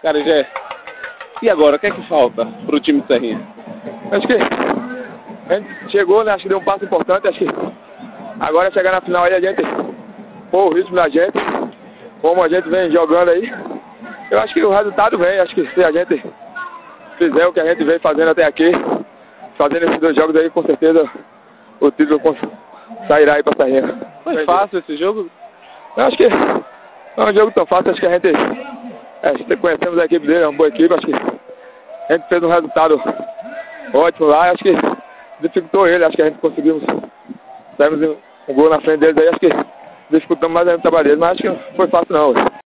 Carajé, e agora, o que é que falta pro time de Serrinha? Acho que a gente chegou, né? Acho que deu um passo importante. Acho que agora chegar na final aí a gente pôr o ritmo da gente, como a gente vem jogando aí. Eu acho que o resultado vem. Acho que se a gente fizer o que a gente vem fazendo até aqui, fazendo esses 2 jogos aí, com certeza o título sairá aí pra Serrinha. Foi fácil esse jogo? Eu acho que não é um jogo tão fácil. Acho que a gente conhecemos a equipe dele, é uma boa equipe. Acho que a gente fez um resultado ótimo lá. Acho que dificultou ele. Acho que a gente conseguimos saímos um gol na frente deles aí. Acho que dificultamos mais ainda o trabalho deles, mas acho que não foi fácil não.